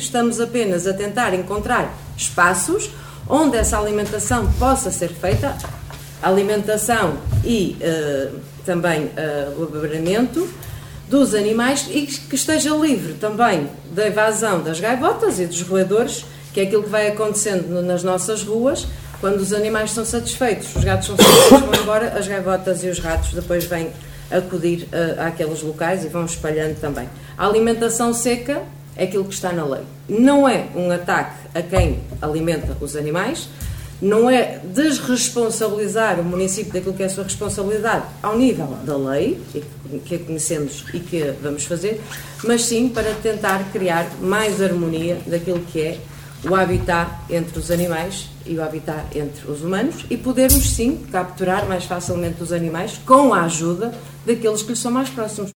estamos apenas a tentar encontrar espaços onde essa alimentação possa ser feita, alimentação e também o abrigamento dos animais, e que esteja livre também da invasão das gaivotas e dos roedores, que é aquilo que vai acontecendo nas nossas ruas. Quando os animais são satisfeitos, os gatos são satisfeitos, vão embora, as gaivotas e os ratos depois vêm acudir àqueles locais e vão espalhando também. A alimentação seca é aquilo que está na lei. Não é um ataque a quem alimenta os animais, não é desresponsabilizar o município daquilo que é a sua responsabilidade ao nível da lei, que a conhecemos e que vamos fazer, mas sim para tentar criar mais harmonia daquilo que é o habitat entre os animais e o habitat entre os humanos, e podermos sim capturar mais facilmente os animais com a ajuda daqueles que lhes são mais próximos.